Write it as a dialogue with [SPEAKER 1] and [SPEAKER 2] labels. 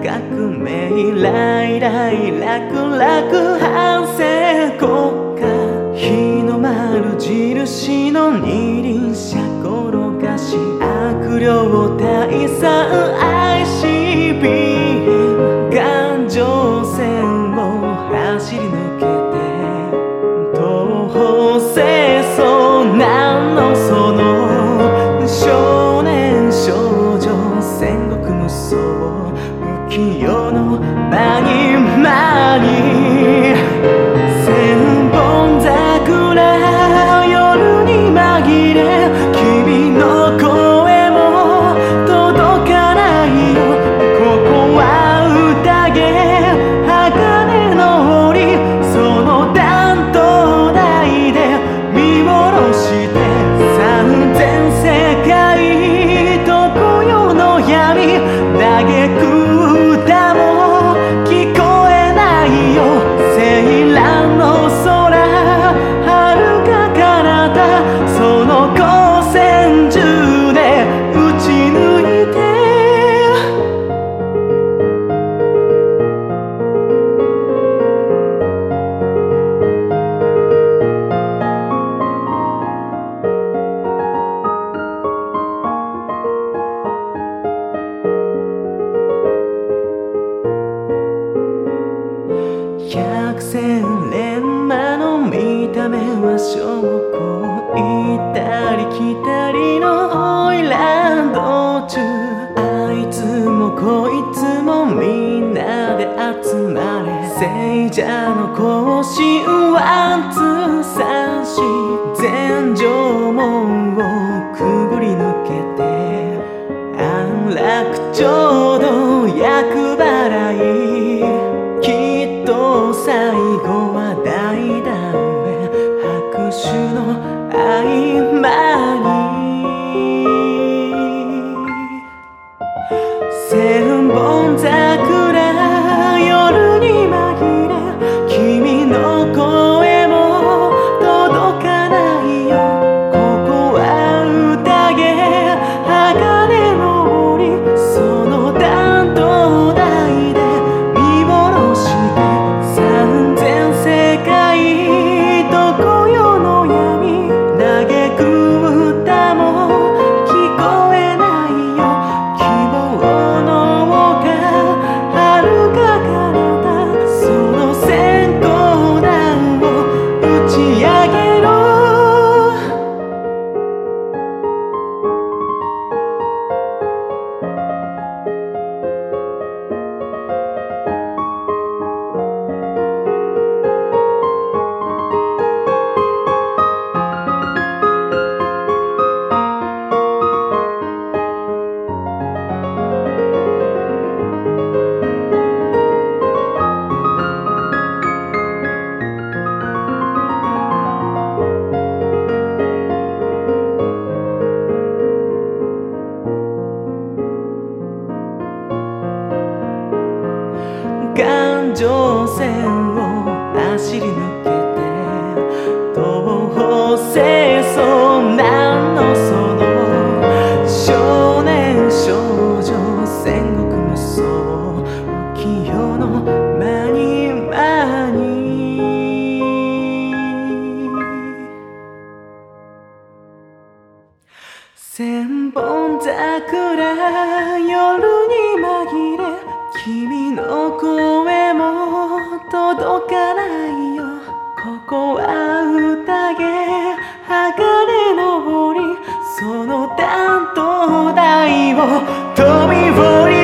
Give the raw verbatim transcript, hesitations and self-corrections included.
[SPEAKER 1] 革命来来楽楽反省国家日の丸印の二輪車転がし悪霊退散 アイシービーエム 環状線を走り抜けて東方清掃なんのその少年少女戦国無双浮世の間に間に千本桜夜に紛れ君の声も届かないよここは宴鋼の檻その断頭台で見下ろして三千世界常世の闇嘆く歌も聞こえないよ青蘭の空遥か彼方その光線中で打ち抜いて百戦錬磨の見た目は証拠行ったり来たりの花魁道中あいつもこいつもみんなで集まれ聖者の行進ワンツー三四全城門をくぐり抜けて安楽町の厄払いきっと最後は代々へ拍手の合間に千本桜夜に紛れ君の声も届かないよここは宴鋼の檻その断頭台で見下ろして三千世界常世の闇嘆く歌も聞こえないよ希望の丘遥か彼方その閃光弾を打ち上げろ環状線を走り抜けて東方清掃なんのその少年少女戦国無双浮世の間に間に千本桜夜に紛れ君の声も届かないよここは宴鋼の檻その断頭台を飛び降り